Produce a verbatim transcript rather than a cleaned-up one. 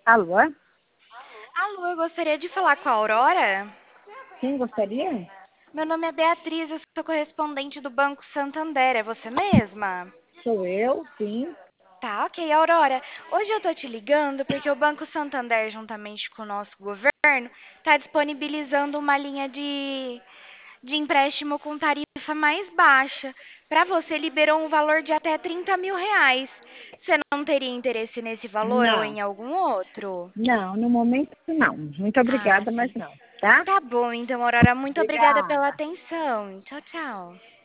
Alô? Alô, eu gostaria de falar com a Aurora. Quem gostaria? Meu nome é Beatriz, eu sou correspondente do Banco Santander. É você mesma? Sou eu, sim. Tá, ok, Aurora. Hoje eu tô te ligando porque o Banco Santander, juntamente com o nosso governo, está disponibilizando uma linha de, de empréstimo com tarifa mais baixa. Para você, liberou um valor de até trinta mil reais. Você não teria interesse nesse valor ou Não, em algum outro? não, no momento não. Muito Ah, obrigada, mas sim. não, tá? Tá bom, então, Aurora, muito obrigada pela Obrigada. atenção. Tchau, tchau.